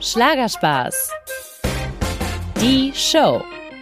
Schlagerspaß. Die Show.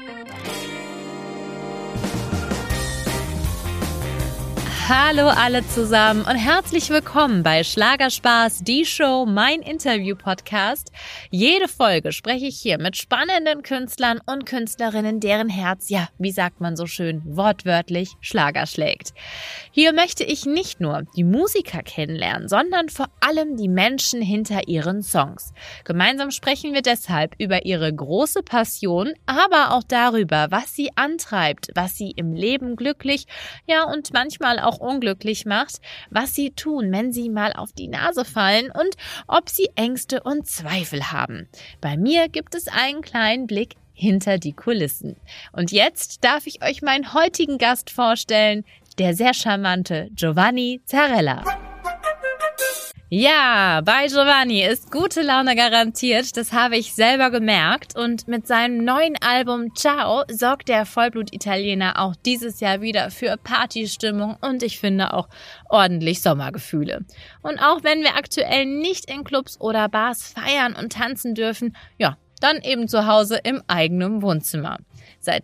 Hallo alle zusammen und herzlich willkommen bei Schlagerspaß, die Show, mein Interview-Podcast. Jede Folge spreche ich hier mit spannenden Künstlern und Künstlerinnen, deren Herz, ja, wie sagt man so schön, wortwörtlich Schlager schlägt. Hier möchte ich nicht nur die Musiker kennenlernen, sondern vor allem die Menschen hinter ihren Songs. Gemeinsam sprechen wir deshalb über ihre große Passion, aber auch darüber, was sie antreibt, was sie im Leben glücklich, ja und manchmal auch unglücklich macht, was sie tun, wenn sie mal auf die Nase fallen und ob sie Ängste und Zweifel haben. Bei mir gibt es einen kleinen Blick hinter die Kulissen. Und jetzt darf ich euch meinen heutigen Gast vorstellen, der sehr charmante Giovanni Zarella. Ja, bei Giovanni ist gute Laune garantiert, das habe ich selber gemerkt, und mit seinem neuen Album Ciao sorgt der Vollblut-Italiener auch dieses Jahr wieder für Partystimmung und ich finde auch ordentlich Sommergefühle. Und auch wenn wir aktuell nicht in Clubs oder Bars feiern und tanzen dürfen, ja, dann eben zu Hause im eigenen Wohnzimmer. Seit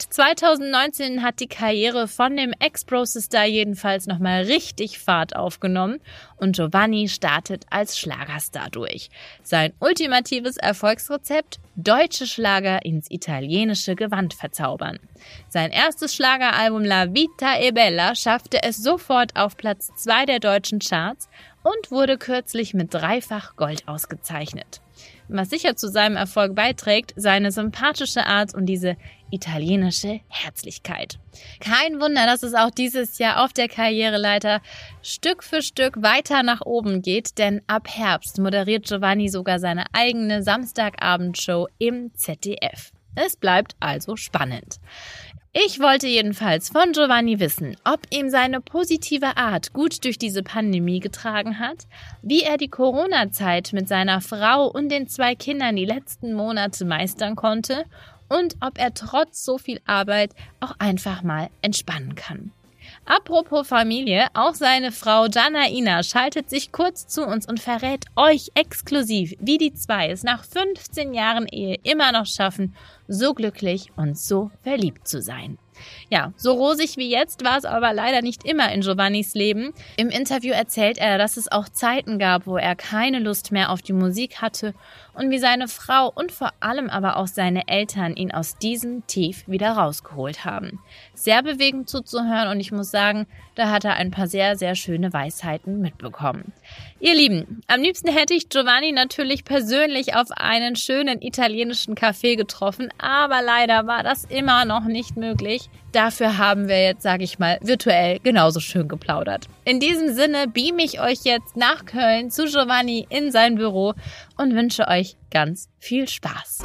2019 hat die Karriere von dem Ex-Pro-Star jedenfalls nochmal richtig Fahrt aufgenommen und Giovanni startet als Schlagerstar durch. Sein ultimatives Erfolgsrezept: deutsche Schlager ins italienische Gewand verzaubern. Sein erstes Schlageralbum La Vita è Bella schaffte es sofort auf Platz 2 der deutschen Charts und wurde kürzlich mit 3-fach Gold ausgezeichnet. Was sicher zu seinem Erfolg beiträgt, seine sympathische Art und diese italienische Herzlichkeit. Kein Wunder, dass es auch dieses Jahr auf der Karriereleiter Stück für Stück weiter nach oben geht, denn ab Herbst moderiert Giovanni sogar seine eigene Samstagabendshow im ZDF. Es bleibt also spannend. Ich wollte jedenfalls von Giovanni wissen, ob ihm seine positive Art gut durch diese Pandemie getragen hat, wie er die Corona-Zeit mit seiner Frau und den 2 Kindern die letzten Monate meistern konnte und ob er trotz so viel Arbeit auch einfach mal entspannen kann. Apropos Familie, auch seine Frau Janaina schaltet sich kurz zu uns und verrät euch exklusiv, wie die 2 es nach 15 Jahren Ehe immer noch schaffen, so glücklich und so verliebt zu sein. Ja, so rosig wie jetzt war es aber leider nicht immer in Giovannis Leben. Im Interview erzählt er, dass es auch Zeiten gab, wo er keine Lust mehr auf die Musik hatte und wie seine Frau und vor allem aber auch seine Eltern ihn aus diesem Tief wieder rausgeholt haben. Sehr bewegend zuzuhören und ich muss sagen, da hat er ein paar sehr, sehr schöne Weisheiten mitbekommen. Ihr Lieben, am liebsten hätte ich Giovanni natürlich persönlich auf einen schönen italienischen Café getroffen, aber leider war das immer noch nicht möglich. Dafür haben wir jetzt, sage ich mal, virtuell genauso schön geplaudert. In diesem Sinne beame ich euch jetzt nach Köln zu Giovanni in sein Büro und wünsche euch ganz viel Spaß.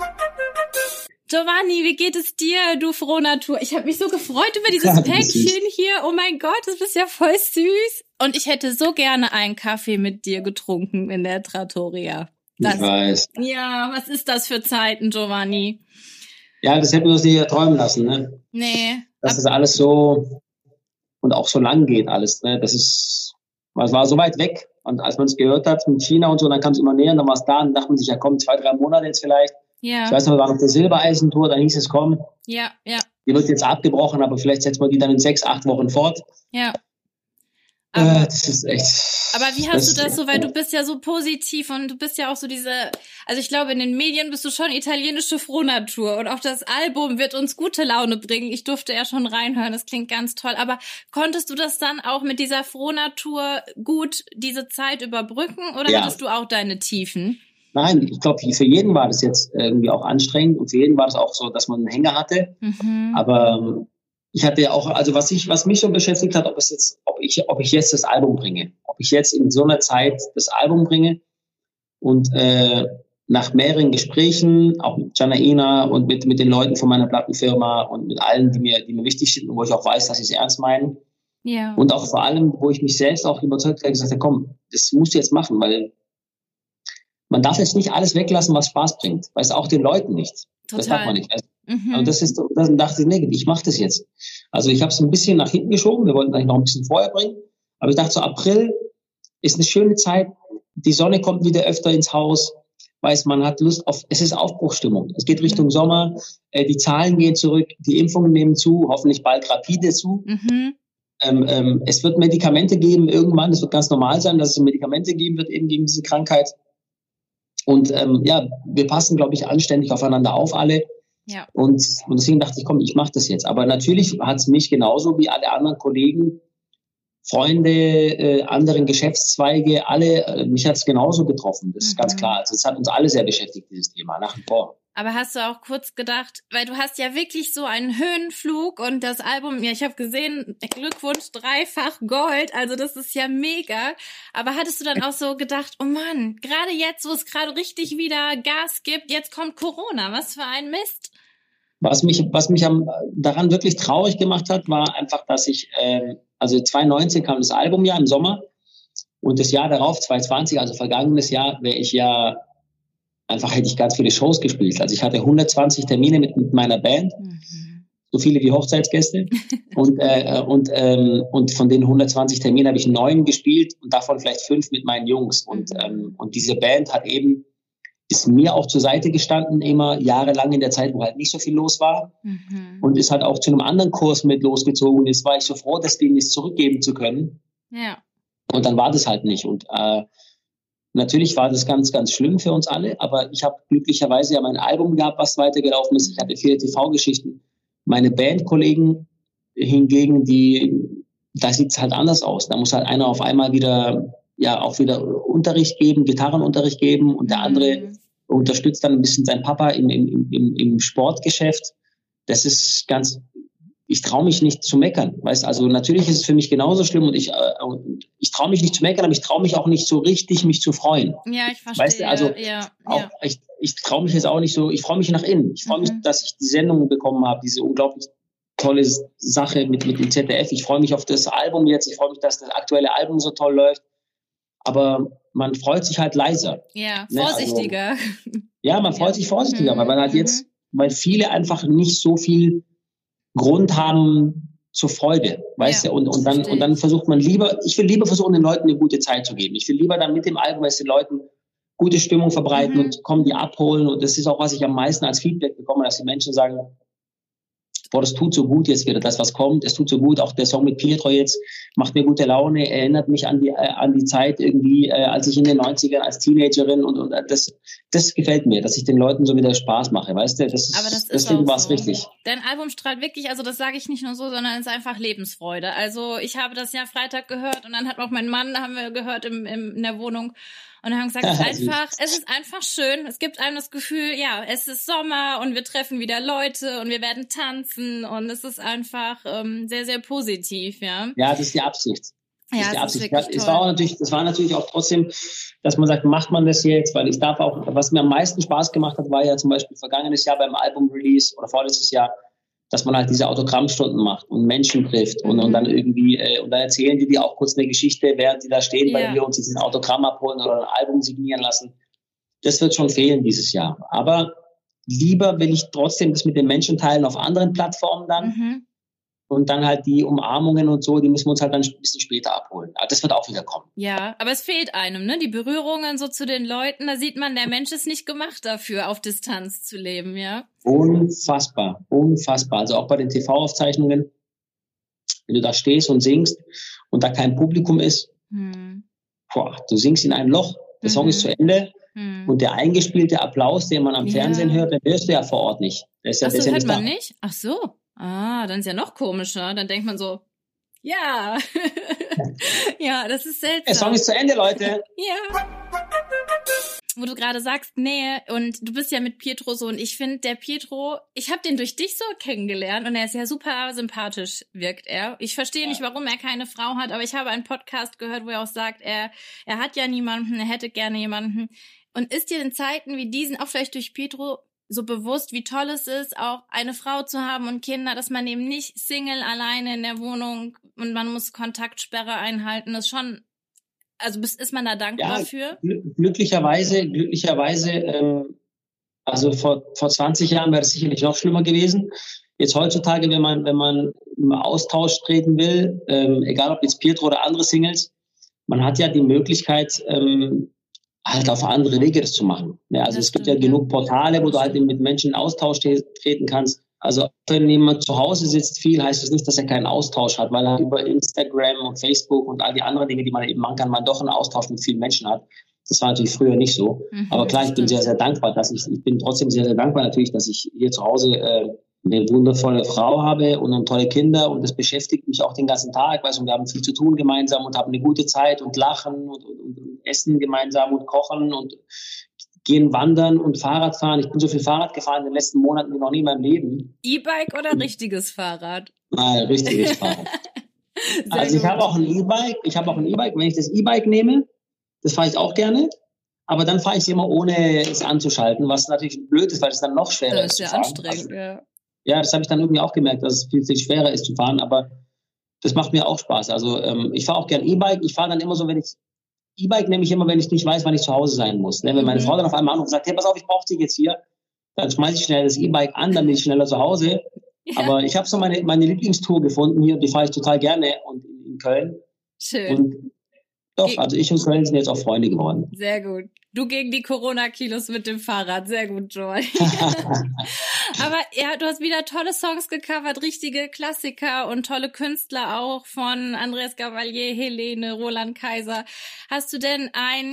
Giovanni, wie geht es dir, du Frohnatur? Ich habe mich so gefreut über dieses Päckchen hier. Oh mein Gott, das ist ja voll süß. Und ich hätte so gerne einen Kaffee mit dir getrunken in der Trattoria. Ich weiß. Ja, was ist das für Zeiten, Giovanni? Ja, das hätten wir uns nicht träumen lassen, ne? Nee. Dass das alles so und auch so lang geht alles, ne? Es war so weit weg. Und als man es gehört hat mit China und so, dann kam es immer näher, und dann war es da, und dann dachte man sich, ja komm, 2-3 Monate jetzt vielleicht. Ja. Ich weiß noch, wir waren auf der Silbereisentour, dann hieß es, komm. Ja. Die wird jetzt abgebrochen, aber vielleicht setzen wir die dann in 6-8 Wochen fort. Ja. Das ist echt. Aber wie hast du das so, weil du bist ja so positiv und du bist ja auch so also ich glaube, in den Medien bist du schon italienische Frohnatur und auch das Album wird uns gute Laune bringen. Ich durfte ja schon reinhören, das klingt ganz toll. Aber konntest du das dann auch mit dieser Frohnatur gut diese Zeit überbrücken oder hattest du auch deine Tiefen? Nein, ich glaube, für jeden war das jetzt irgendwie auch anstrengend und für jeden war das auch so, dass man einen Hänger hatte. Mhm. Aber ich hatte ja auch, also was mich so beschäftigt hat, ob ich jetzt das Album bringe. Ob ich jetzt in so einer Zeit das Album bringe und nach mehreren Gesprächen, auch mit Janaina und mit den Leuten von meiner Plattenfirma und mit allen, die mir wichtig sind und wo ich auch weiß, dass sie es ernst meinen. Ja. Und auch vor allem, wo ich mich selbst auch überzeugt habe, gesagt habe, komm, das musst du jetzt machen, weil man darf jetzt nicht alles weglassen, was Spaß bringt. Weiß auch den Leuten nicht. Total. Das darf man nicht. Und dann dachte ich, nee, ich mache das jetzt. Also ich habe es ein bisschen nach hinten geschoben. Wir wollten eigentlich noch ein bisschen vorher bringen. Aber ich dachte so, April ist eine schöne Zeit. Die Sonne kommt wieder öfter ins Haus. weiß, man hat Lust auf, es ist Aufbruchsstimmung. Es geht Richtung Sommer, die Zahlen gehen zurück, die Impfungen nehmen zu, hoffentlich bald rapide zu. Es wird Medikamente geben irgendwann, es wird ganz normal sein, dass es Medikamente geben wird eben gegen diese Krankheit. Und wir passen, glaube ich, anständig aufeinander auf alle. Ja. Und deswegen dachte ich, komm, ich mache das jetzt. Aber natürlich hat es mich genauso wie alle anderen Kollegen, Freunde, anderen Geschäftszweige, mich hat es genauso betroffen. Das ist ganz klar. Also es hat uns alle sehr beschäftigt, dieses Thema, nach wie vor. Aber hast du auch kurz gedacht, weil du hast ja wirklich so einen Höhenflug und das Album, ja, ich habe gesehen, Glückwunsch, 3-fach Gold, also das ist ja mega. Aber hattest du dann auch so gedacht, oh Mann, gerade jetzt, wo es gerade richtig wieder Gas gibt, jetzt kommt Corona, was für ein Mist. Was mich daran wirklich traurig gemacht hat, war einfach, dass ich, also 2019 kam das Album ja im Sommer und das Jahr darauf, 2020, also vergangenes Jahr, hätte ich ganz viele Shows gespielt. Also ich hatte 120 Termine mit meiner Band, so viele wie Hochzeitsgäste und von den 120 Terminen habe ich 9 gespielt und davon vielleicht 5 mit meinen Jungs und diese Band ist mir auch zur Seite gestanden, immer jahrelang in der Zeit, wo halt nicht so viel los war und ist halt auch zu einem anderen Kurs mit losgezogen und jetzt war ich so froh, das Ding jetzt zurückgeben zu können. Ja. Und dann war das halt nicht und natürlich war das ganz, ganz schlimm für uns alle, aber ich habe glücklicherweise ja mein Album gehabt, was weitergelaufen ist. Ich hatte viele TV-Geschichten. Meine Bandkollegen hingegen, da sieht es halt anders aus. Da muss halt einer auf einmal wieder Unterricht geben, Gitarrenunterricht geben und der andere unterstützt dann ein bisschen seinen Papa im Sportgeschäft. Das ist ich traue mich nicht zu meckern, weißt, also natürlich ist es für mich genauso schlimm und ich traue mich nicht zu meckern, aber ich traue mich auch nicht so richtig, mich zu freuen. Ja, ich verstehe. Weißt du, also ich traue mich jetzt auch nicht so, ich freue mich nach innen. Ich freue mich, dass ich die Sendung bekommen habe, diese unglaublich tolle Sache mit dem ZDF. Ich freue mich auf das Album jetzt, ich freue mich, dass das aktuelle Album so toll läuft. Aber man freut sich halt leiser. Ja, vorsichtiger. Also, man freut sich vorsichtiger, weil man halt weil viele einfach nicht so viel Grund haben zur Freude, weißt du, und dann versucht man ich will lieber versuchen, den Leuten eine gute Zeit zu geben. Ich will lieber dann mit dem Album, den Leuten gute Stimmung verbreiten und kommen die abholen und das ist auch, was ich am meisten als Feedback bekomme, dass die Menschen sagen, boah, das tut so gut jetzt wieder, das, was kommt, es tut so gut, auch der Song mit Pietro jetzt macht mir gute Laune, erinnert mich an die Zeit irgendwie, als ich in den 90ern als Teenagerin und das gefällt mir, dass ich den Leuten so wieder Spaß mache, weißt du, deswegen war es richtig. Dein Album strahlt wirklich, also das sage ich nicht nur so, sondern es ist einfach Lebensfreude. Also ich habe das ja Freitag gehört und dann hat auch mein Mann, haben wir gehört in der Wohnung. Und dann haben wir gesagt, es ist einfach schön. Es gibt einem das Gefühl, ja, es ist Sommer und wir treffen wieder Leute und wir werden tanzen und es ist einfach sehr, sehr positiv, ja. Ja, das ist die Absicht. Das war natürlich auch trotzdem, dass man sagt, macht man das jetzt, weil ich darf auch, was mir am meisten Spaß gemacht hat, war ja zum Beispiel vergangenes Jahr beim Album-Release oder vorletztes Jahr, dass man halt diese Autogrammstunden macht und Menschen trifft und dann irgendwie, und dann erzählen die dir auch kurz eine Geschichte, während die da stehen, weil wir uns diesen Autogramm abholen oder ein Album signieren lassen. Das wird schon fehlen dieses Jahr. Aber lieber will ich trotzdem das mit den Menschen teilen auf anderen Plattformen dann. Und dann halt die Umarmungen und so, die müssen wir uns halt dann ein bisschen später abholen. Aber das wird auch wieder kommen. Ja, aber es fehlt einem, ne? Die Berührungen so zu den Leuten, da sieht man, der Mensch ist nicht gemacht dafür, auf Distanz zu leben, ja? Unfassbar. Also auch bei den TV-Aufzeichnungen, wenn du da stehst und singst und da kein Publikum ist, du singst in ein Loch, der Song ist zu Ende und der eingespielte Applaus, den man am Fernsehen hört, den hörst du ja vor Ort nicht. Hört man nicht? Ach so. Ah, dann ist ja noch komischer. Dann denkt man so, ja. Ja, das ist seltsam. Der Song ist zu Ende, Leute. Ja. Wo du gerade sagst, Nähe, und du bist ja mit Pietro so, und ich finde, der Pietro, ich habe den durch dich so kennengelernt und er ist ja super sympathisch, wirkt er. Ich verstehe nicht, warum er keine Frau hat, aber ich habe einen Podcast gehört, wo er auch sagt, er hat ja niemanden, er hätte gerne jemanden. Und ist dir in Zeiten wie diesen, auch vielleicht durch Pietro, so bewusst, wie toll es ist, auch eine Frau zu haben und Kinder, dass man eben nicht Single alleine in der Wohnung und man muss Kontaktsperre einhalten, das ist schon, also ist man da dankbar für? Glücklicherweise, also vor 20 Jahren wäre das sicherlich noch schlimmer gewesen. Jetzt heutzutage, wenn man im Austausch treten will, egal ob jetzt Pietro oder andere Singles, man hat ja die Möglichkeit, halt auf andere Wege das zu machen. Ja, also es gibt ja genug Portale, wo du halt mit Menschen in Austausch treten kannst. Also wenn jemand zu Hause sitzt viel, heißt das nicht, dass er keinen Austausch hat, weil er über Instagram und Facebook und all die anderen Dinge, die man eben machen kann, man doch einen Austausch mit vielen Menschen hat. Das war natürlich früher nicht so. Aber klar, ich bin sehr, sehr dankbar, ich bin trotzdem sehr, sehr dankbar natürlich, dass ich hier zu Hause eine wundervolle Frau habe und tolle Kinder und das beschäftigt mich auch den ganzen Tag. Weißt du, wir haben viel zu tun gemeinsam und haben eine gute Zeit und lachen und essen gemeinsam und kochen und gehen wandern und Fahrrad fahren. Ich bin so viel Fahrrad gefahren in den letzten Monaten wie noch nie in meinem Leben. E-Bike oder richtiges Fahrrad? Nein, richtiges Fahrrad. Also ich habe auch ein E-Bike. Wenn ich das E-Bike nehme, das fahre ich auch gerne. Aber dann fahre ich immer ohne es anzuschalten, was natürlich blöd ist, weil es dann noch schwerer ist. Das ist ja anstrengend, ja. Ja, das habe ich dann irgendwie auch gemerkt, dass es viel, viel schwerer ist zu fahren. Aber das macht mir auch Spaß. Also ich fahre auch gerne E-Bike. Ich fahre dann immer so, E-Bike nehme ich immer, wenn ich nicht weiß, wann ich zu Hause sein muss. Wenn meine Frau dann auf einmal anruft und sagt, hey, pass auf, ich brauche dich jetzt hier, dann schmeiße ich schnell das E-Bike an, dann bin ich schneller zu Hause. Ja. Aber ich habe so meine Lieblingstour gefunden hier, die fahre ich total gerne und in Köln. Schön. Und doch, also ich und Köln sind jetzt auch Freunde geworden. Sehr gut. Du gegen die Corona-Kilos mit dem Fahrrad. Sehr gut, Joy. Aber ja, du hast wieder tolle Songs gecovert, richtige Klassiker und tolle Künstler auch von Andreas Gabalier, Helene, Roland Kaiser. Hast du denn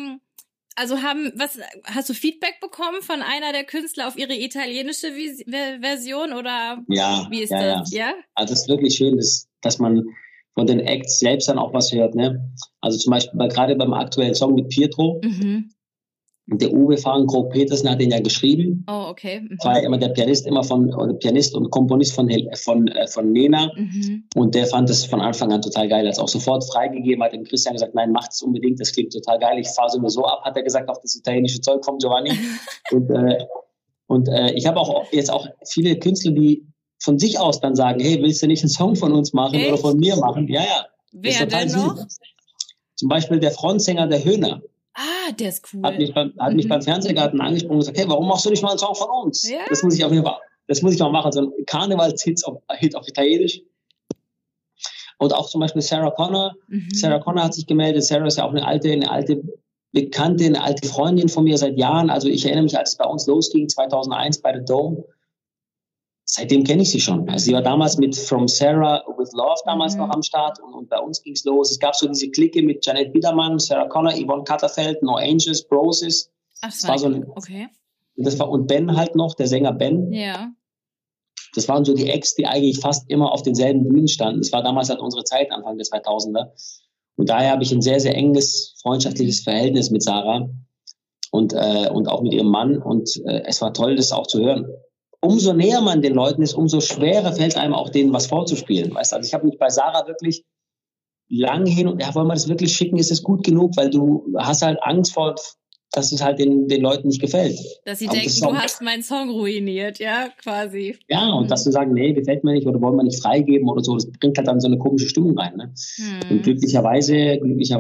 hast du Feedback bekommen von einer der Künstler auf ihre italienische Version oder wie ist das? Ja? Also es ist wirklich schön, dass man von den Acts selbst dann auch was hört, ne? Also zum Beispiel gerade beim aktuellen Song mit Pietro, der Uwe Fahrenkrog Petersen hat den ja geschrieben. Oh, okay. War ja immer der Pianist Pianist und Komponist von Nena. Und der fand das von Anfang an total geil. Er hat es auch sofort freigegeben, hat dem Christian gesagt, nein, mach das unbedingt, das klingt total geil. Ich fahre so nur so ab, hat er gesagt, auf das italienische Zeug von Giovanni. und ich habe auch jetzt auch viele Künstler, die von sich aus dann sagen, hey, willst du nicht einen Song von uns machen oder von mir machen? Ja, ja. Wer denn noch? Zum Beispiel der Frontsänger der Höhner. Ah, der ist cool. Hat mich beim Fernsehgarten angesprochen und gesagt, hey, warum machst du nicht mal einen Song von uns? Ja. Das muss ich mal machen, so ein Karnevalshit auf Italienisch. Und auch zum Beispiel Sarah Connor. Sarah Connor hat sich gemeldet. Sarah ist ja auch eine alte Bekannte, eine alte Freundin von mir seit Jahren. Also ich erinnere mich, als es bei uns losging, 2001 bei The Dome. Seitdem kenne ich sie schon. Also sie war damals mit From Sarah with Love damals noch am Start und bei uns ging's los. Es gab so diese Clique mit Janet Biedermann, Sarah Connor, Yvonne Katterfeld, No Angels, Broses. Ach, das war so okay. Und Ben halt noch, der Sänger Ben. Ja. Das waren so die Acts, die eigentlich fast immer auf denselben Bühnen standen. Das war damals halt unsere Zeit, Anfang der 2000er. Und daher habe ich ein sehr, sehr enges, freundschaftliches Verhältnis mit Sarah und auch mit ihrem Mann. Und es war toll, das auch zu hören. Umso näher man den Leuten ist, umso schwerer fällt einem auch denen was vorzuspielen. Weißt du, also ich habe mich bei Sarah wirklich lange hin und wollen wir das wirklich schicken, ist es gut genug, weil du hast halt Angst vor, dass es halt den Leuten nicht gefällt. Dass sie denken, du hast meinen Song ruiniert, ja, quasi. Ja, und dass du sagen, nee, gefällt mir nicht oder wollen wir nicht freigeben oder so, das bringt halt dann so eine komische Stimmung rein. Ne? Und glücklicherweise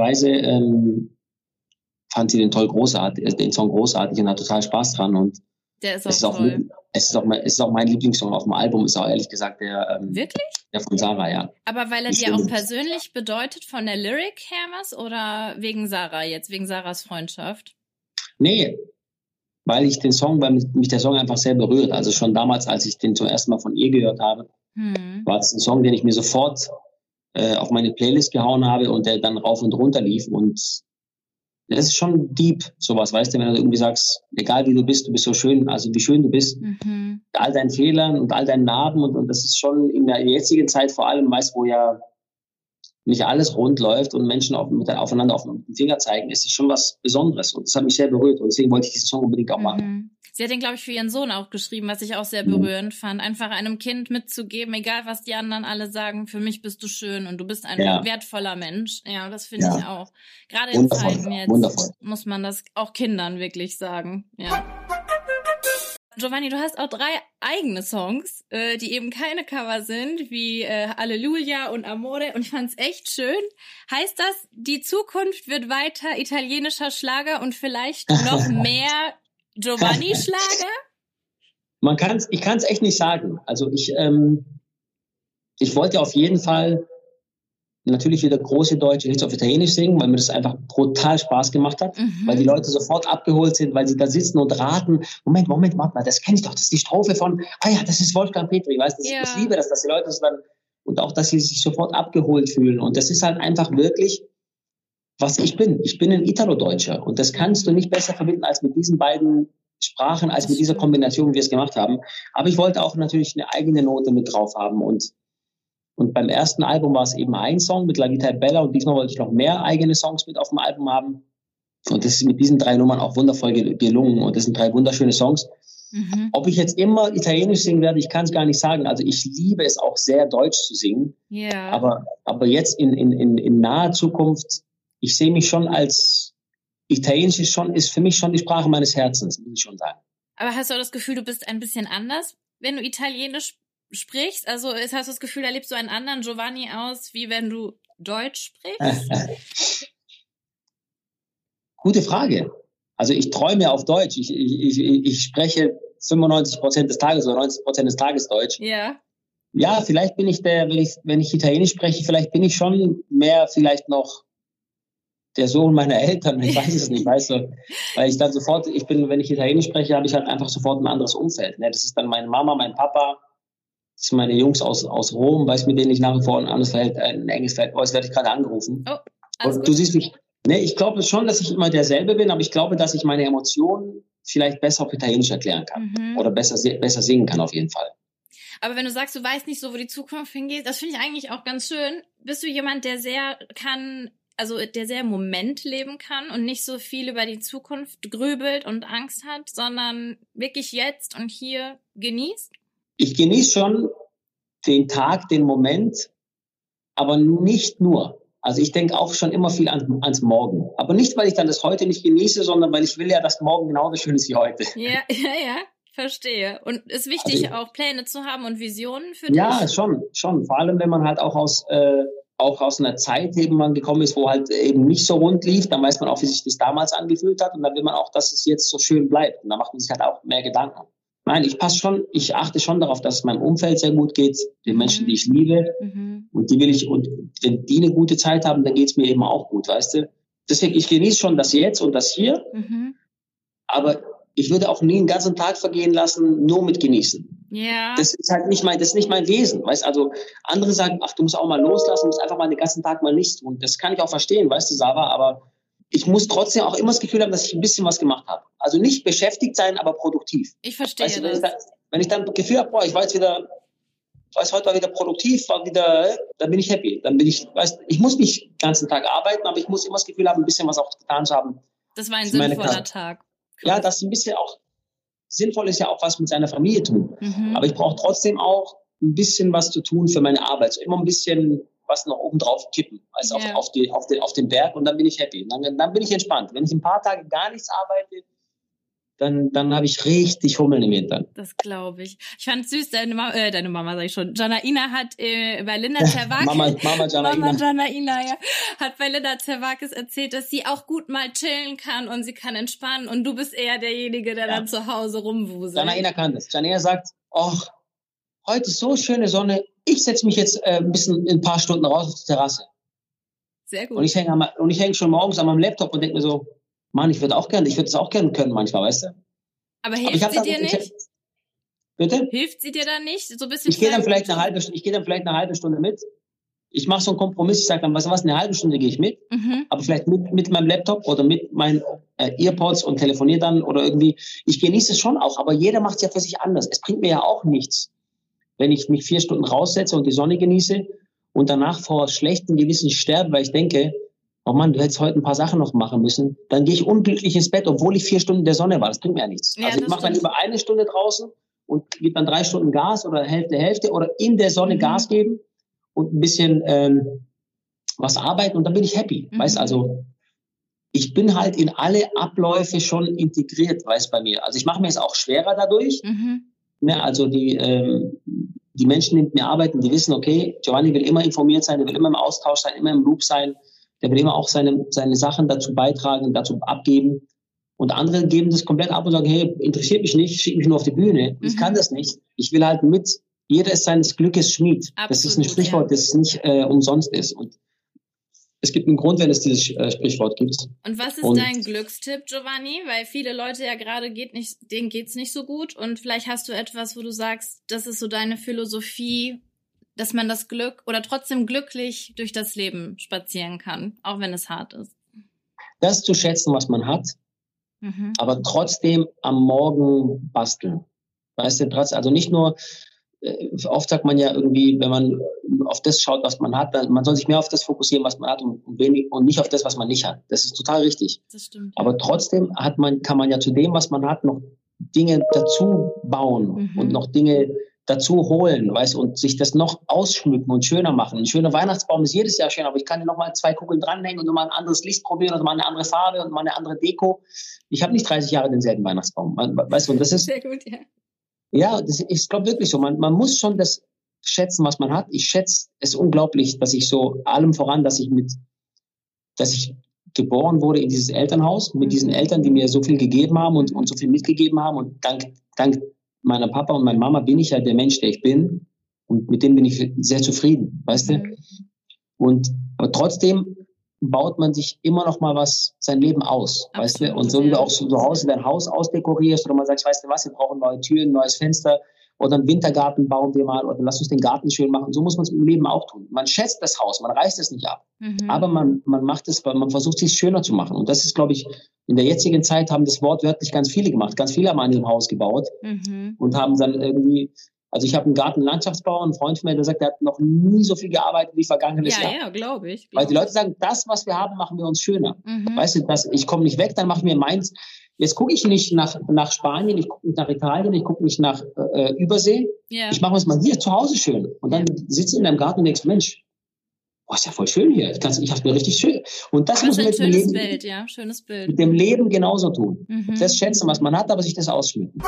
fand sie den Song großartig und hat total Spaß dran und der ist auch toll. Es ist auch mein Lieblingssong auf dem Album, ist auch ehrlich gesagt Wirklich? Der von Sarah, ja. Aber weil er dir auch persönlich bedeutet von der Lyric her was oder wegen Sarah jetzt, wegen Sarahs Freundschaft? Nee, weil mich der Song einfach sehr berührt. Also schon damals, als ich den zum ersten Mal von ihr gehört habe, war es ein Song, den ich mir sofort auf meine Playlist gehauen habe und der dann rauf und runter lief und das ist schon deep, sowas, weißt du, wenn du irgendwie sagst, egal wie du bist so schön, also wie schön du bist, mit all deinen Fehlern und all deinen Narben und das ist schon in der jetzigen Zeit vor allem, weißt wo ja nicht alles rund läuft und Menschen aufeinander auf den Finger zeigen, ist es schon was Besonderes und das hat mich sehr berührt und deswegen wollte ich diesen Song unbedingt auch machen. Sie hat den, glaube ich, für ihren Sohn auch geschrieben, was ich auch sehr berührend fand. Einfach einem Kind mitzugeben, egal was die anderen alle sagen, für mich bist du schön und du bist ein wertvoller Mensch. Ja, das finde ich auch. Gerade in Zeiten jetzt muss man das auch Kindern wirklich sagen. Ja. Giovanni, du hast auch 3 eigene Songs, die eben keine Cover sind, wie Alleluia und Amore. Und ich fand's echt schön. Heißt das, die Zukunft wird weiter italienischer Schlager und vielleicht noch mehr Giovanni-Schlager? Ich kann es echt nicht sagen. Also ich wollte auf jeden Fall natürlich wieder große deutsche Hits auf Italienisch singen, weil mir das einfach brutal Spaß gemacht hat, weil die Leute sofort abgeholt sind, weil sie da sitzen und raten, Moment, warte mal, das kenne ich doch, das ist die Strophe von, das ist Wolfgang Petri, weißt du, ich liebe das, dass die Leute das dann, und auch, dass sie sich sofort abgeholt fühlen, und das ist halt einfach wirklich, was ich bin. Ich bin ein Italo-Deutscher, und das kannst du nicht besser verbinden als mit diesen beiden Sprachen, als mit dieser Kombination, wie wir es gemacht haben. Aber ich wollte auch natürlich eine eigene Note mit drauf haben, und beim ersten Album war es eben ein Song mit La Vita è Bella, und diesmal wollte ich noch mehr eigene Songs mit auf dem Album haben. Und das ist mit diesen 3 Nummern auch wundervoll gelungen, und das sind 3 wunderschöne Songs. Ob ich jetzt immer Italienisch singen werde, ich kann es gar nicht sagen. Also ich liebe es auch sehr, Deutsch zu singen. Aber jetzt in naher Zukunft, ich sehe mich schon als, Italienisch ist für mich schon die Sprache meines Herzens, muss ich schon sagen. Aber hast du auch das Gefühl, du bist ein bisschen anders, wenn du Italienisch sprichst? Also hast du das Gefühl, erlebst du einen anderen Giovanni aus, wie wenn du Deutsch sprichst? Gute Frage. Also ich träume auf Deutsch. Ich spreche 95% des Tages oder 90% des Tages Deutsch. Ja, vielleicht bin ich wenn ich Italienisch spreche, vielleicht bin ich schon mehr vielleicht noch der Sohn meiner Eltern. Ich weiß es nicht, weißt du. Weil ich dann sofort, wenn ich Italienisch spreche, habe ich halt einfach sofort ein anderes Umfeld. Ne? Das ist dann meine Mama, mein Papa, das sind meine Jungs aus Rom, weiß, mit denen ich nach wie vor ein enges Verhältnis, jetzt werde ich gerade angerufen. Und du siehst mich, ich glaube schon, dass ich immer derselbe bin, aber ich glaube, dass ich meine Emotionen vielleicht besser auf Italienisch erklären kann. Oder besser singen kann auf jeden Fall. Aber wenn du sagst, du weißt nicht so, wo die Zukunft hingeht, das finde ich eigentlich auch ganz schön. Bist du jemand, der sehr im Moment leben kann und nicht so viel über die Zukunft grübelt und Angst hat, sondern wirklich jetzt und hier genießt? Ich genieße schon den Tag, den Moment, aber nicht nur. Also ich denke auch schon immer viel ans Morgen. Aber nicht, weil ich dann das Heute nicht genieße, sondern weil ich will ja, dass morgen genauso schön ist wie heute. Ja, verstehe. Und ist wichtig, auch Pläne zu haben und Visionen für dich? Ja, schon. Vor allem, wenn man halt auch aus einer Zeit eben mal gekommen ist, wo halt eben nicht so rund lief, dann weiß man auch, wie sich das damals angefühlt hat, und dann will man auch, dass es jetzt so schön bleibt. Und da macht man sich halt auch mehr Gedanken. Nein, ich achte schon darauf, dass es meinem Umfeld sehr gut geht, den Menschen, die ich liebe, und die will ich, und wenn die eine gute Zeit haben, dann geht's mir eben auch gut, weißt du? Deswegen, ich genieße schon das Jetzt und das Hier, aber ich würde auch nie einen ganzen Tag vergehen lassen, nur mit genießen. Ja. Das ist halt nicht mein Wesen, weißt, also andere sagen, ach, du musst auch mal loslassen, du musst einfach mal den ganzen Tag mal nichts tun. Das kann ich auch verstehen, weißt du, Sarah, aber ich muss trotzdem auch immer das Gefühl haben, dass ich ein bisschen was gemacht habe. Also nicht beschäftigt sein, aber produktiv. Ich verstehe, weißt du, wenn ich dann das Gefühl habe, ich war heute mal wieder produktiv, dann bin ich happy. Ich muss nicht den ganzen Tag arbeiten, aber ich muss immer das Gefühl haben, ein bisschen was auch getan zu haben. Das war ein sinnvoller Tag. Ja, das ist ein bisschen auch, sinnvoll ist ja auch was mit seiner Familie tun. Aber ich brauche trotzdem auch ein bisschen was zu tun für meine Arbeit. So immer ein bisschen was noch oben drauf kippen, also auf den Berg, und dann bin ich happy. Dann bin ich entspannt. Wenn ich ein paar Tage gar nichts arbeite, dann habe ich richtig Hummeln im Hintern. Das glaube ich. Ich fand süß, deine Mama, sag ich schon. Janaina hat bei Linda Zerwakis, Mama Janaina, ja, hat bei Linda Zerwakis erzählt, dass sie auch gut mal chillen kann und sie kann entspannen, und du bist eher derjenige, der dann zu Hause rumwuselt. Janaina kann das. Janaina sagt, heute ist so schöne Sonne, ich setze mich jetzt ein paar Stunden raus auf die Terrasse. Sehr gut. Und ich hänge schon morgens an meinem Laptop und denke mir so, Mann, ich würde das auch gerne können manchmal, weißt du? Aber hilft sie dir nicht? Bitte? Hilft sie dir dann nicht? So ein bisschen. Ich gehe dann vielleicht eine halbe Stunde mit. Ich mache so einen Kompromiss. Ich sage dann, eine halbe Stunde gehe ich mit. Aber vielleicht mit meinem Laptop oder mit meinen Earpods und telefoniere dann oder irgendwie. Ich genieße es schon auch, aber jeder macht es ja für sich anders. Es bringt mir ja auch nichts, wenn ich mich 4 Stunden raussetze und die Sonne genieße und danach vor schlechtem Gewissen sterbe, weil ich denke, oh Mann, du hättest heute ein paar Sachen noch machen müssen. Dann gehe ich unglücklich ins Bett, obwohl ich 4 Stunden in der Sonne war. Das bringt mir ja nichts. Ja, also ich mache dann lieber 1 Stunde draußen und gebe dann 3 Stunden Gas oder Hälfte oder in der Sonne Gas geben und ein bisschen was arbeiten, und dann bin ich happy. Weißt, also ich bin halt in alle Abläufe schon integriert, weißt, bei mir. Also ich mache mir es auch schwerer dadurch. Ne, also die Menschen, die mit mir arbeiten, die wissen, okay, Giovanni will immer informiert sein, der will immer im Austausch sein, immer im Loop sein. Der will immer auch seine Sachen dazu beitragen, dazu abgeben. Und andere geben das komplett ab und sagen, hey, interessiert mich nicht, schick mich nur auf die Bühne. Ich kann das nicht. Ich will halt jeder ist seines Glückes Schmied. Absolut, das ist ein Sprichwort, das nicht umsonst ist. Und Es gibt einen Grund, wenn es dieses Sprichwort gibt. Und was ist dein Glückstipp, Giovanni? Weil viele Leute ja gerade denen geht's nicht so gut und vielleicht hast du etwas, wo du sagst, das ist so deine Philosophie, dass man das Glück oder trotzdem glücklich durch das Leben spazieren kann, auch wenn es hart ist. Das zu schätzen, was man hat, aber trotzdem am Morgen basteln. Weißt du, also nicht nur, oft sagt man ja irgendwie, wenn man auf das schaut, was man hat, man soll sich mehr auf das fokussieren, was man hat und nicht auf das, was man nicht hat. Das ist total richtig. Das stimmt. Aber trotzdem kann man ja zu dem, was man hat, noch Dinge dazu bauen und noch Dinge dazu holen, weißt, und sich das noch ausschmücken und schöner machen. Ein schöner Weihnachtsbaum ist jedes Jahr schön, aber ich kann ja noch mal 2 Kugeln dranhängen und nochmal ein anderes Licht probieren und mal eine andere Farbe und mal eine andere Deko. Ich habe nicht 30 Jahre denselben Weihnachtsbaum, weißt du, und das ist sehr gut, ja. Ja, das ist, glaube wirklich so. Man muss schon das schätzen, was man hat. Ich schätze es unglaublich, dass ich so allem voran, dass ich geboren wurde in dieses Elternhaus mit diesen Eltern, die mir so viel gegeben haben und so viel mitgegeben haben. Und dank meiner Papa und meiner Mama bin ich ja der Mensch, der ich bin. Und mit dem bin ich sehr zufrieden, weißt du? Aber trotzdem baut man sich immer noch mal sein Leben aus, absolut, weißt du? Und so wie du auch zu Hause dein Haus ausdekorierst oder mal sagst, weißt du was, wir brauchen neue Türen, ein neues Fenster oder einen Wintergarten bauen wir mal oder lass uns den Garten schön machen. So muss man es im Leben auch tun. Man schätzt das Haus, man reißt es nicht ab. Aber man macht es, man versucht es schöner zu machen. Und das ist, glaube ich, in der jetzigen Zeit haben das wortwörtlich ganz viele gemacht. Ganz viele haben an ihrem Haus gebaut und haben dann irgendwie. Also ich habe einen Gartenlandschaftsbauer, einen Freund von mir, der sagt, der hat noch nie so viel gearbeitet wie vergangenes Jahr. Ja, glaube ich. Weil die Leute sagen, das, was wir haben, machen wir uns schöner. Weißt du, ich komme nicht weg, dann mache ich mir meins. Jetzt gucke ich nicht nach Spanien, ich gucke nicht nach Italien, ich gucke nicht nach Übersee. Ich mache es mal hier zu Hause schön. Und dann sitzt du in deinem Garten und denkst, Mensch, boah, ist ja voll schön hier. Ich habe es mir richtig schön. Und das muss man mit dem Leben, Bild, ja, schönes Bild. Mit dem Leben genauso tun. Das schätzen, was man hat, aber sich das ausschmücken.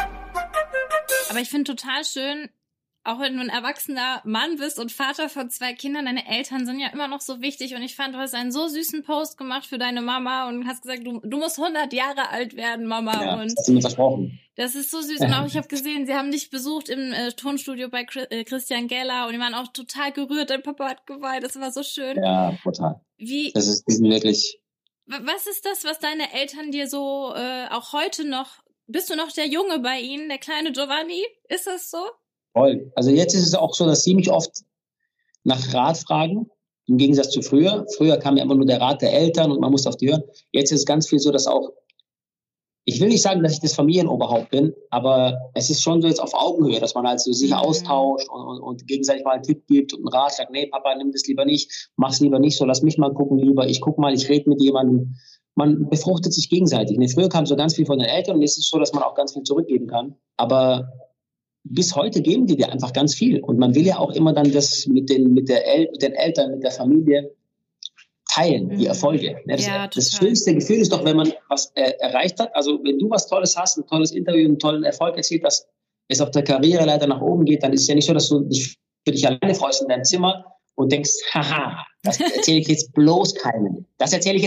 Aber ich finde total schön, auch wenn du ein erwachsener Mann bist und Vater von 2 Kindern, deine Eltern sind ja immer noch so wichtig und ich fand, du hast einen so süßen Post gemacht für deine Mama und hast gesagt, du musst 100 Jahre alt werden, Mama. Ja, und das hast du mir versprochen. Das ist so süß und auch ich habe gesehen, sie haben dich besucht im Tonstudio bei Christian Geller und die waren auch total gerührt, dein Papa hat geweint, das war so schön. Ja, total. Die sind wirklich... Was ist das, was deine Eltern dir so auch heute noch, bist du noch der Junge bei ihnen, der kleine Giovanni? Ist das so? Voll. Also jetzt ist es auch so, dass sie mich oft nach Rat fragen, im Gegensatz zu früher. Früher kam ja immer nur der Rat der Eltern und man musste auf die hören. Jetzt ist es ganz viel so, dass auch, ich will nicht sagen, dass ich das Familienoberhaupt bin, aber es ist schon so jetzt auf Augenhöhe, dass man halt so sich austauscht und gegenseitig mal einen Tipp gibt und einen Rat sagt, nee, Papa, nimm das lieber nicht, mach's lieber nicht so, lass mich mal gucken lieber, ich guck mal, ich rede mit jemandem. Man befruchtet sich gegenseitig. Früher kam so ganz viel von den Eltern und jetzt ist es so, dass man auch ganz viel zurückgeben kann. Aber bis heute geben die dir einfach ganz viel. Und man will ja auch immer dann das mit den Eltern, mit der Familie teilen, die Erfolge. Das schönste Gefühl ist doch, wenn man was erreicht hat. Also wenn du was Tolles hast, ein tolles Interview, einen tollen Erfolg erzielt, dass es auf der Karriereleiter nach oben geht, dann ist es ja nicht so, dass du dich für dich alleine freust in deinem Zimmer und denkst, haha, das erzähle ich jetzt bloß keinem. Das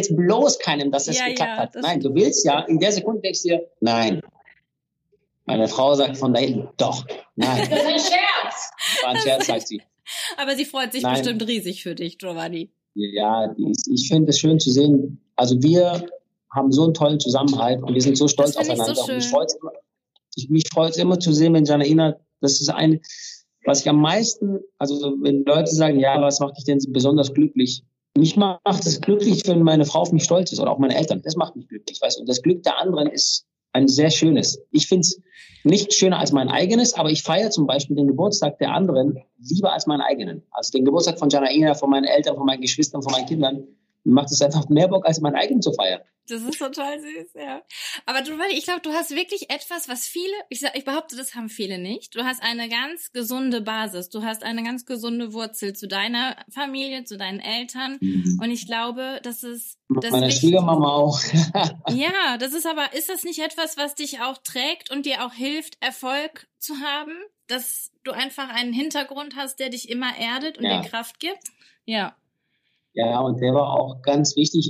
geklappt hat. Nein, du willst ja, in der Sekunde denkst du dir, nein. Meine Frau sagt von da hinten, doch, nein. Das ist ein Scherz. War ein Scherz, sagt sie. Aber sie freut sich bestimmt riesig für dich, Giovanni. Ja, ich finde es schön zu sehen. Also wir haben so einen tollen Zusammenhalt und wir sind so stolz aufeinander. So schön. Und mich freut es immer zu sehen, wenn Janaina, das ist was ich am meisten, also wenn Leute sagen, ja, was macht dich denn besonders glücklich? Mich macht es glücklich, wenn meine Frau auf mich stolz ist oder auch meine Eltern. Das macht mich glücklich, weißt du. Und das Glück der anderen ist ein sehr schönes. Ich finde es nicht schöner als mein eigenes, aber ich feiere zum Beispiel den Geburtstag der anderen lieber als meinen eigenen. Also den Geburtstag von Janaina, von meinen Eltern, von meinen Geschwistern, von meinen Kindern, macht es einfach mehr Bock, als meinen eigenen zu feiern. Das ist total süß, ja. Aber ich glaube, du hast wirklich etwas, was viele, ich behaupte, das haben viele nicht. Du hast eine ganz gesunde Basis. Du hast eine ganz gesunde Wurzel zu deiner Familie, zu deinen Eltern. Und ich glaube, das ist das meine Schwiegermama auch. Ja, ist das nicht etwas, was dich auch trägt und dir auch hilft, Erfolg zu haben? Dass du einfach einen Hintergrund hast, der dich immer erdet und dir Kraft gibt? Ja. Ja, und der war auch ganz wichtig,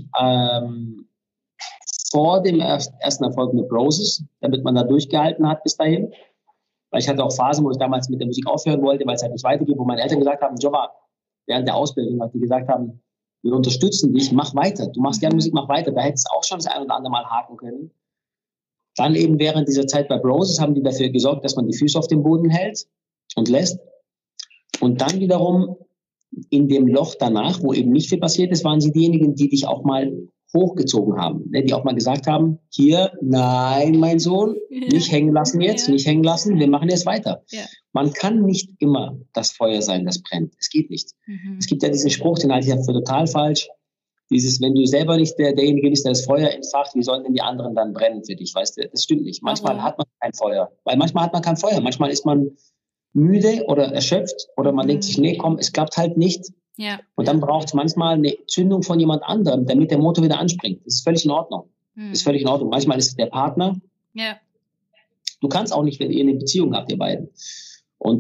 vor dem ersten Erfolg mit Roses, damit man da durchgehalten hat bis dahin. Weil ich hatte auch Phasen, wo ich damals mit der Musik aufhören wollte, weil es halt nicht weitergeht, wo meine Eltern gesagt haben, Jova, während der Ausbildung, die gesagt haben, wir unterstützen dich, mach weiter. Du machst gerne Musik, mach weiter. Da hättest du auch schon das ein oder andere Mal haken können. Dann eben während dieser Zeit bei Broses haben die dafür gesorgt, dass man die Füße auf dem Boden hält und lässt. Und dann wiederum in dem Loch danach, wo eben nicht viel passiert ist, waren sie diejenigen, die dich auch mal hochgezogen haben, ne? Die auch mal gesagt haben, hier, nein, mein Sohn, nicht hängen lassen jetzt, nicht hängen lassen, wir machen jetzt weiter. Ja. Man kann nicht immer das Feuer sein, das brennt. Es geht nicht. Es gibt ja diesen Spruch, den halte ich ja für total falsch. Dieses, wenn du selber nicht derjenige bist, der das Feuer entfacht, wie sollen denn die anderen dann brennen für dich? Weißt du, das stimmt nicht. Manchmal hat man kein Feuer, weil manchmal hat man kein Feuer. Manchmal ist man müde oder erschöpft oder man denkt sich, nee, komm, es klappt halt nicht. Ja. Und dann braucht es manchmal eine Zündung von jemand anderem, damit der Motor wieder anspringt. Das ist völlig in Ordnung. Das ist völlig in Ordnung. Manchmal ist es der Partner. Ja. Du kannst auch nicht, wenn ihr eine Beziehung habt, ihr beiden. Und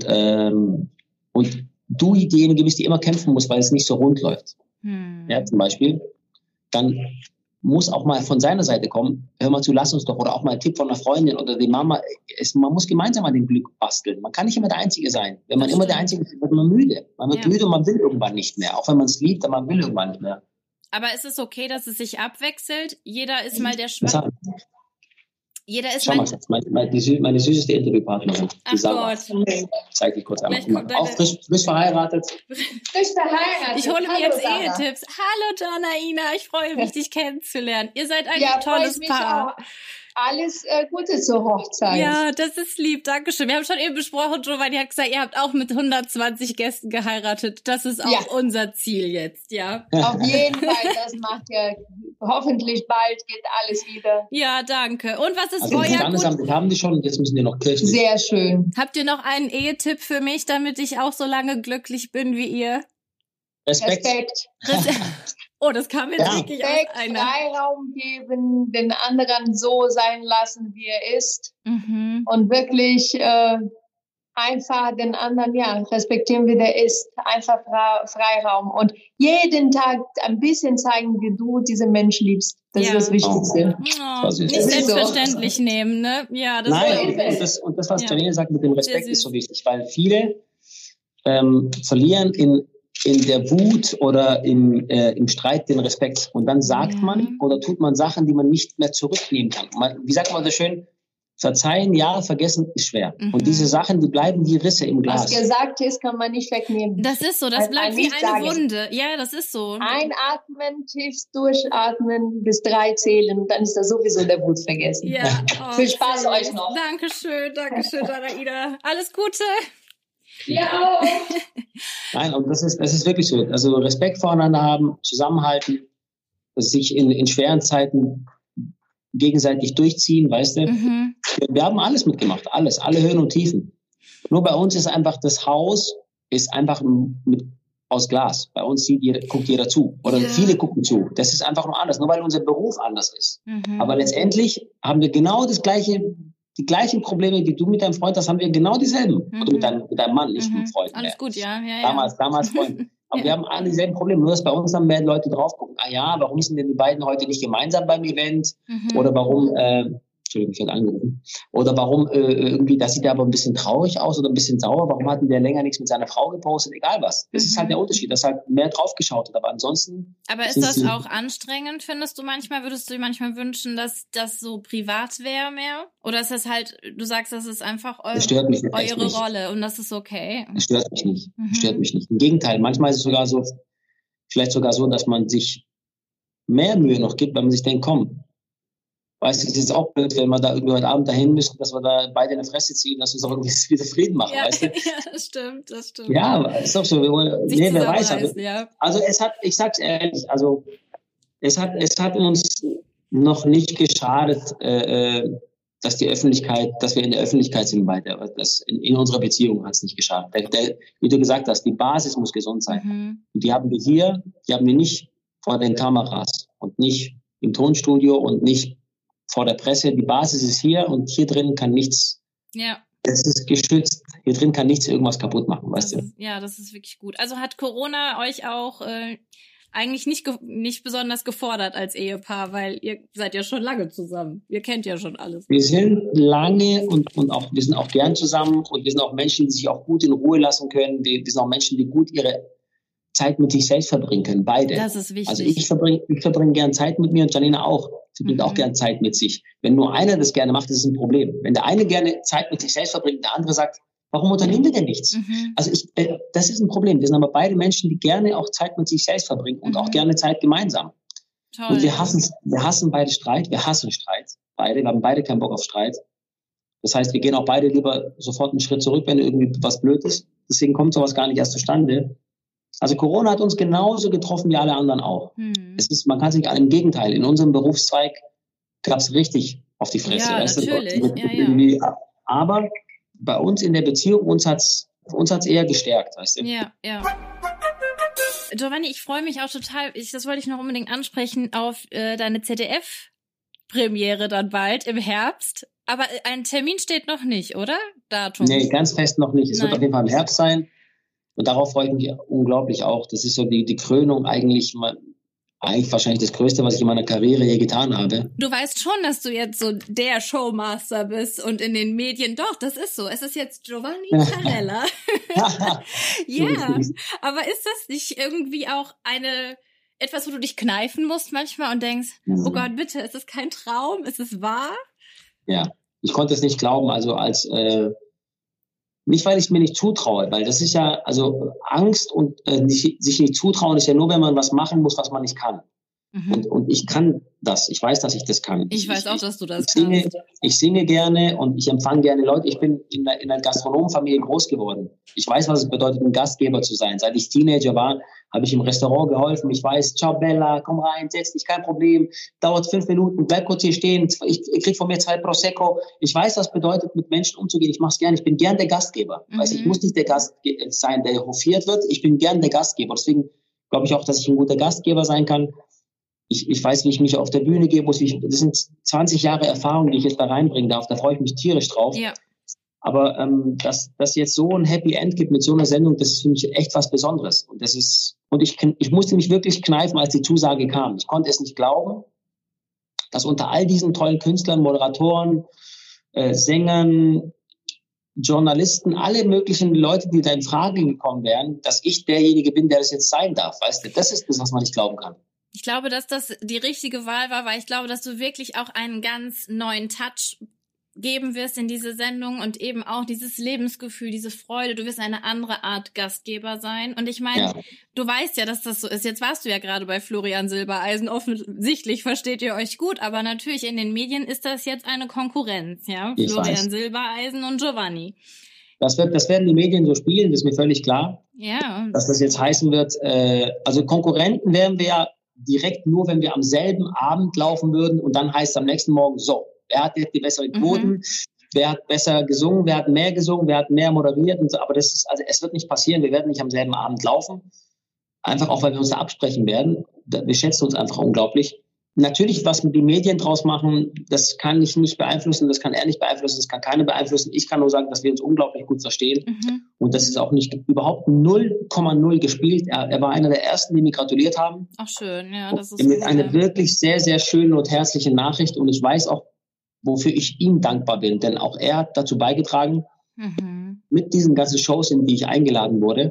du diejenige bist, die immer kämpfen muss, weil es nicht so rund läuft. Ja, zum Beispiel. Dann muss auch mal von seiner Seite kommen, hör mal zu, lass uns doch, oder auch mal ein Tipp von einer Freundin oder die Mama. Man muss gemeinsam an dem Glück basteln. Man kann nicht immer der Einzige sein. Wenn man immer der Einzige ist, wird man müde. Man wird müde und man will irgendwann nicht mehr. Auch wenn man es liebt, aber man will irgendwann nicht mehr. Aber ist es okay, dass es sich abwechselt? Jeder ist mal der Schwache. Jeder ist mal... Schau mal, meine süßeste Interviewpartnerin. Ach Gott. Zeig dich kurz einmal. Auch frisch verheiratet. Frisch verheiratet. Ich hole mir jetzt Ehetipps. Hallo Janaina, ich freue mich, dich kennenzulernen. Ihr seid ein tolles Paar. Auch. Alles Gute zur Hochzeit. Ja, das ist lieb, dankeschön. Wir haben schon eben besprochen, Giovanni hat gesagt, ihr habt auch mit 120 Gästen geheiratet. Das ist auch unser Ziel jetzt, ja. Auf jeden Fall, das macht ihr. Hoffentlich bald geht alles wieder. Ja, danke. Und was ist also euer Gut? Haben die schon und jetzt müssen wir noch kirchlich. Sehr schön. Habt ihr noch einen Ehetipp für mich, damit ich auch so lange glücklich bin wie ihr? Respekt. Oh, das kam jetzt wirklich aus einer. Freiraum geben, den anderen so sein lassen, wie er ist. Und wirklich einfach den anderen, respektieren, wie der ist. Einfach Freiraum. Und jeden Tag ein bisschen zeigen, wie du diesen Mensch liebst. Das ist das Wichtigste. Nicht selbstverständlich nehmen, ne? Ja, das ist und das, was Janine sagt mit dem Respekt, ist so wichtig, weil viele verlieren in der Wut oder im Streit den Respekt. Und dann sagt man oder tut man Sachen, die man nicht mehr zurücknehmen kann. Wie sagt man so schön? Verzeihen, vergessen ist schwer. Und diese Sachen, die bleiben wie Risse im Glas. Was gesagt ist, kann man nicht wegnehmen. Das ist so, das bleibt wie eine Wunde. Ja, das ist so. Einatmen, tief durchatmen, bis 3 zählen und dann ist da sowieso der Wut vergessen. Ja. Viel Spaß euch noch. Dankeschön, Janaina. Alles Gute. Ja auch. Nein, und das ist wirklich so. Also Respekt voreinander haben, zusammenhalten, sich in schweren Zeiten gegenseitig durchziehen, weißt du? Wir haben alles mitgemacht, alles, alle Höhen und Tiefen. Nur bei uns ist einfach das Haus ist einfach aus Glas. Bei uns guckt jeder zu oder viele gucken zu. Das ist einfach nur anders, nur weil unser Beruf anders ist. Aber letztendlich haben wir genau die gleichen Probleme, die du mit deinem Freund hast, haben wir genau dieselben. Oder mit deinem Mann, nicht mit dem Freund. Alles gut, ja. Damals Freund. Aber wir haben alle dieselben Probleme, nur dass bei uns dann mehr Leute drauf gucken. Warum sind denn die beiden heute nicht gemeinsam beim Event? Oder warum, Entschuldigung, ich werde angerufen. Oder warum irgendwie, das sieht ja aber ein bisschen traurig aus oder ein bisschen sauer. Warum hat denn der länger nichts mit seiner Frau gepostet? Egal was. Das ist halt der Unterschied, dass halt mehr drauf geschaut wird. Aber ansonsten... Aber ist das auch anstrengend, findest du manchmal? Würdest du dir manchmal wünschen, dass das so privat wäre mehr? Oder ist das halt, du sagst, das ist einfach eure Rolle und das ist okay? Es stört mich nicht. Stört mich nicht. Im Gegenteil, manchmal ist es sogar so, vielleicht sogar so, dass man sich mehr Mühe noch gibt, weil man sich denkt, komm, weißt du, es ist auch blöd, wenn wir da irgendwie heute Abend dahin müssen, dass wir da beide in die Fresse ziehen, dass wir uns auch irgendwie wieder Frieden machen, weißt du? Ja, das stimmt. Ja, ist doch so. Wer weiß. Also ich sag's ehrlich, also es hat uns noch nicht geschadet, dass wir in der Öffentlichkeit sind weiter. In unserer Beziehung hat es nicht geschadet. Wie du gesagt hast, die Basis muss gesund sein. Und die haben wir nicht vor den Kameras und nicht im Tonstudio und nicht vor der Presse. Die Basis ist hier und hier drin kann nichts, es ist geschützt, hier drin kann nichts irgendwas kaputt machen, weißt du? Ja, das ist wirklich gut. Also hat Corona euch auch eigentlich nicht besonders gefordert als Ehepaar, weil ihr seid ja schon lange zusammen. Ihr kennt ja schon alles. Wir sind lange und auch, wir sind auch gern zusammen und wir sind auch Menschen, die sich auch gut in Ruhe lassen können. Wir sind auch Menschen, die gut ihre Zeit mit sich selbst verbringen können, beide. Das ist wichtig. Also ich verbringe gern Zeit mit mir und Janina auch. Sie bringt auch gern Zeit mit sich. Wenn nur einer das gerne macht, ist es ein Problem. Wenn der eine gerne Zeit mit sich selbst verbringt, der andere sagt, warum unternehmen wir denn nichts? Also das ist ein Problem. Wir sind aber beide Menschen, die gerne auch Zeit mit sich selbst verbringen und auch gerne Zeit gemeinsam. Toll. Und wir hassen beide Streit. Wir hassen Streit. Beide. Wir haben beide keinen Bock auf Streit. Das heißt, wir gehen auch beide lieber sofort einen Schritt zurück, wenn irgendwie was blöd ist. Deswegen kommt sowas gar nicht erst zustande. Also Corona hat uns genauso getroffen wie alle anderen auch. Man kann sich nicht, im Gegenteil, in unserem Berufszweig gab es richtig auf die Fresse. Ja, natürlich. Aber bei uns in der Beziehung, uns hat's eher gestärkt, weißt du? Ja. Giovanni, ich freue mich auch total, das wollte ich noch unbedingt ansprechen, auf deine ZDF-Premiere dann bald im Herbst. Aber ein Termin steht noch nicht, oder? Datum? Nee, ganz fest noch nicht. Es wird auf jeden Fall im Herbst sein. Und darauf freue ich mich unglaublich auch. Das ist so die Krönung eigentlich wahrscheinlich das Größte, was ich in meiner Karriere je getan habe. Du weißt schon, dass du jetzt so der Showmaster bist und in den Medien, doch, das ist so. Es ist jetzt Giovanni Zarella. Ja, aber ist das nicht irgendwie auch etwas, wo du dich kneifen musst manchmal und denkst, oh Gott, bitte, ist es kein Traum? Ist es wahr? Ja, ich konnte es nicht glauben, also nicht, weil ich es mir nicht zutraue, weil das ist ja, also Angst und sich nicht zutrauen ist ja nur, wenn man was machen muss, was man nicht kann. Und ich kann das. Ich weiß, dass ich das kann. Ich weiß auch, dass du das kannst. Ich singe gerne und ich empfange gerne Leute. Ich bin in einer Gastronomenfamilie groß geworden. Ich weiß, was es bedeutet, ein Gastgeber zu sein. Seit ich Teenager war, habe ich im Restaurant geholfen. Ich weiß, ciao Bella, komm rein, setz dich, kein Problem. Dauert 5 Minuten, bleib kurz hier stehen. Ich krieg von mir 2 Prosecco. Ich weiß, was es bedeutet, mit Menschen umzugehen. Ich mach's gerne. Ich bin gern der Gastgeber. Weißt, ich muss nicht der Gast sein, der hofiert wird. Ich bin gern der Gastgeber. Deswegen glaube ich auch, dass ich ein guter Gastgeber sein kann. Ich weiß, wie ich mich auf der Bühne geben muss. Das sind 20 Jahre Erfahrung, die ich jetzt da reinbringen darf. Da freue ich mich tierisch drauf. Ja. Aber dass jetzt so ein Happy End gibt mit so einer Sendung, das ist für mich echt was Besonderes. Und ich musste mich wirklich kneifen, als die Zusage kam. Ich konnte es nicht glauben, dass unter all diesen tollen Künstlern, Moderatoren, Sängern, Journalisten, alle möglichen Leute, die da in Frage gekommen wären, dass ich derjenige bin, der das jetzt sein darf. Weißt du, das ist das, was man nicht glauben kann. Ich glaube, dass das die richtige Wahl war, weil ich glaube, dass du wirklich auch einen ganz neuen Touch geben wirst in diese Sendung und eben auch dieses Lebensgefühl, diese Freude. Du wirst eine andere Art Gastgeber sein. Und ich meine, Du weißt ja, dass das so ist. Jetzt warst du ja gerade bei Florian Silbereisen. Offensichtlich versteht ihr euch gut, aber natürlich in den Medien ist das jetzt eine Konkurrenz, ja? Florian Silbereisen und Giovanni. Das werden die Medien so spielen, das ist mir völlig klar. Ja. Dass das jetzt heißen wird, also Konkurrenten wären wir ja direkt nur, wenn wir am selben Abend laufen würden und dann heißt es am nächsten Morgen, so, wer hat jetzt die besseren Quoten, wer hat besser gesungen, wer hat mehr moderiert und so, aber das ist, also es wird nicht passieren, wir werden nicht am selben Abend laufen, einfach auch, weil wir uns da absprechen werden, wir schätzen uns einfach unglaublich. Natürlich, was die Medien draus machen, das kann ich nicht beeinflussen, das kann er nicht beeinflussen, das kann keiner beeinflussen. Ich kann nur sagen, dass wir uns unglaublich gut verstehen. Und das ist auch nicht überhaupt 0,0 gespielt. Er war einer der Ersten, die mir gratuliert haben. Ach schön, ja. Das ist mit einer wirklich sehr, sehr schönen und herzlichen Nachricht. Und ich weiß auch, wofür ich ihm dankbar bin. Denn auch er hat dazu beigetragen, mit diesen ganzen Shows, in die ich eingeladen wurde,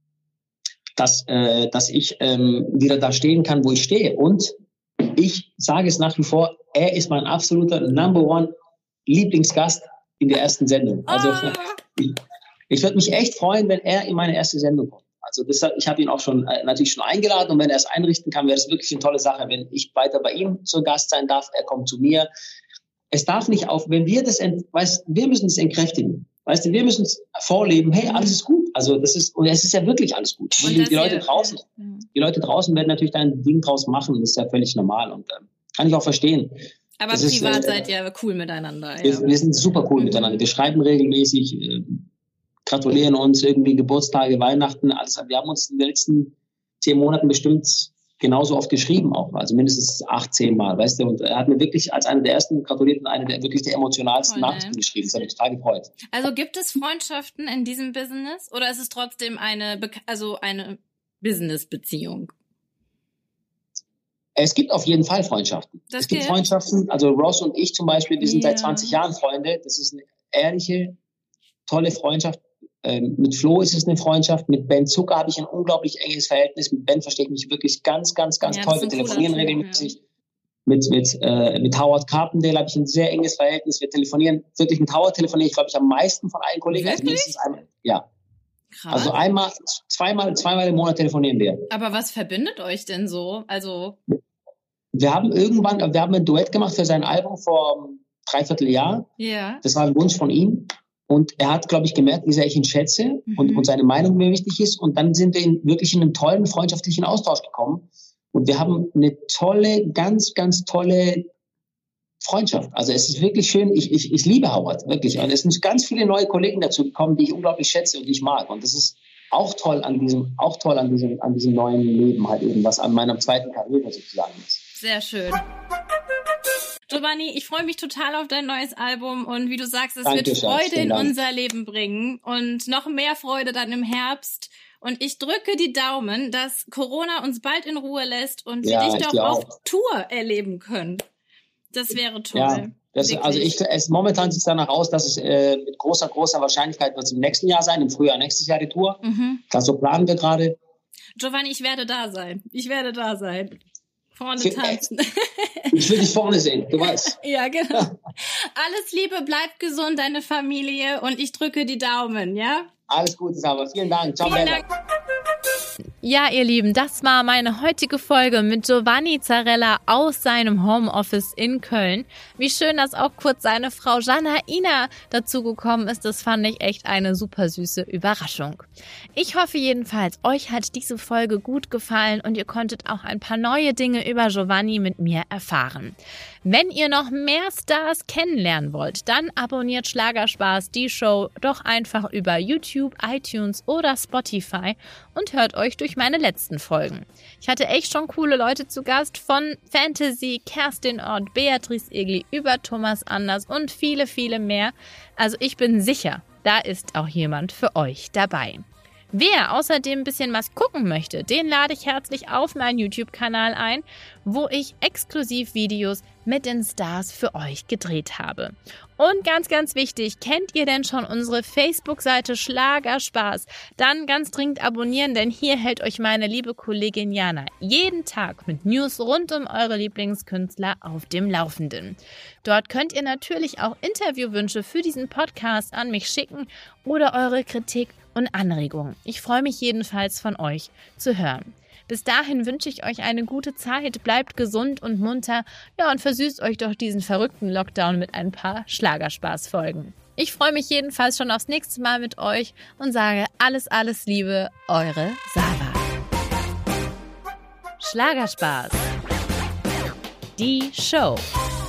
dass ich wieder da stehen kann, wo ich stehe. Und ich sage es nach wie vor, er ist mein absoluter Number One Lieblingsgast in der ersten Sendung. Also ich würde mich echt freuen, wenn er in meine erste Sendung kommt. Also deshalb, ich habe ihn auch schon natürlich schon eingeladen und wenn er es einrichten kann, wäre das wirklich eine tolle Sache, wenn ich weiter bei ihm zu Gast sein darf. Er kommt zu mir. Es darf nicht wenn wir wir müssen es entkräftigen. Weißt du, wir müssen es vorleben, hey, alles ist gut. Also es ist ja wirklich alles gut. Und die Leute draußen werden natürlich da ein Ding draus machen, das ist ja völlig normal und kann ich auch verstehen. Aber privat seid ihr cool miteinander. Ja. Wir sind super cool miteinander. Wir schreiben regelmäßig, gratulieren uns irgendwie Geburtstage, Weihnachten, alles. Wir haben uns in den letzten 10 Monaten bestimmt genauso oft geschrieben auch, also mindestens 8-10 Mal, weißt du, und er hat mir wirklich als einer der ersten gratuliert und eine der wirklich der emotionalsten Nachrichten geschrieben. Das hat mich total gefreut. Also gibt es Freundschaften in diesem Business oder ist es trotzdem eine Business-Beziehung? Es gibt auf jeden Fall Freundschaften. Es gibt Freundschaften, also Ross und ich zum Beispiel, wir sind seit 20 Jahren Freunde. Das ist eine ehrliche, tolle Freundschaft. Mit Flo ist es eine Freundschaft. Mit Ben Zucker habe ich ein unglaublich enges Verhältnis. Mit Ben verstehe ich mich wirklich ganz, ganz, ganz toll. Wir telefonieren regelmäßig. Ja. Mit Howard Carpendale habe ich ein sehr enges Verhältnis. Wir telefonieren, wirklich mit Howard telefoniere ich, glaube ich, am meisten von allen Kollegen. Wirklich? Also mindestens einmal. Ja. Krass. Also zweimal im Monat telefonieren wir. Aber was verbindet euch denn so? Also wir haben ein Duett gemacht für sein Album vor 3/4 Jahr. Ja. Das war ein Wunsch von ihm. Und er hat, glaube ich, gemerkt, wie sehr ich ihn schätze und seine Meinung mir wichtig ist. Und dann sind wir wirklich in einen tollen, freundschaftlichen Austausch gekommen. Und wir haben eine tolle, ganz, ganz tolle Freundschaft. Also es ist wirklich schön. Ich liebe Howard, wirklich. Und es sind ganz viele neue Kollegen dazu gekommen, die ich unglaublich schätze und die ich mag. Und das ist auch toll an diesem neuen Leben halt eben, was an meiner zweiten Karriere sozusagen ist. Sehr schön. Giovanni, ich freue mich total auf dein neues Album und wie du sagst, es wird Freude in unser Leben bringen und noch mehr Freude dann im Herbst. Und ich drücke die Daumen, dass Corona uns bald in Ruhe lässt und wir dich doch auf Tour erleben können. Das wäre toll. Ja, momentan sieht es danach aus, dass es mit großer Wahrscheinlichkeit wird es im nächsten Jahr sein, im Frühjahr nächstes Jahr die Tour. Das so planen wir gerade. Giovanni, ich werde da sein. Vorne tanzen. Ich will dich vorne sehen, du weißt. Ja, genau. Alles Liebe, bleib gesund, deine Familie und ich drücke die Daumen, ja? Alles Gute, Saba. Vielen Dank. Ciao, Bella. Ja, ihr Lieben, das war meine heutige Folge mit Giovanni Zarella aus seinem Homeoffice in Köln. Wie schön, dass auch kurz seine Frau Janaina dazugekommen ist. Das fand ich echt eine super süße Überraschung. Ich hoffe jedenfalls, euch hat diese Folge gut gefallen und ihr konntet auch ein paar neue Dinge über Giovanni mit mir erfahren. Wenn ihr noch mehr Stars kennenlernen wollt, dann abonniert Schlagerspaß die Show doch einfach über YouTube, iTunes oder Spotify und hört euch durch meine letzten Folgen. Ich hatte echt schon coole Leute zu Gast, von Fantasy, Kerstin Ott, Beatrice Egli über Thomas Anders und viele, viele mehr. Also ich bin sicher, da ist auch jemand für euch dabei. Wer außerdem ein bisschen was gucken möchte, den lade ich herzlich auf meinen YouTube-Kanal ein, wo ich exklusiv Videos mit den Stars für euch gedreht habe. Und ganz, ganz wichtig, kennt ihr denn schon unsere Facebook-Seite Schlagerspaß? Dann ganz dringend abonnieren, denn hier hält euch meine liebe Kollegin Jana jeden Tag mit News rund um eure Lieblingskünstler auf dem Laufenden. Dort könnt ihr natürlich auch Interviewwünsche für diesen Podcast an mich schicken oder eure Kritik und Anregungen. Ich freue mich jedenfalls von euch zu hören. Bis dahin wünsche ich euch eine gute Zeit, bleibt gesund und munter, ja, und versüßt euch doch diesen verrückten Lockdown mit ein paar Schlagerspaß-Folgen. Ich freue mich jedenfalls schon aufs nächste Mal mit euch und sage alles, alles Liebe, eure Saba. Schlagerspaß. Die Show.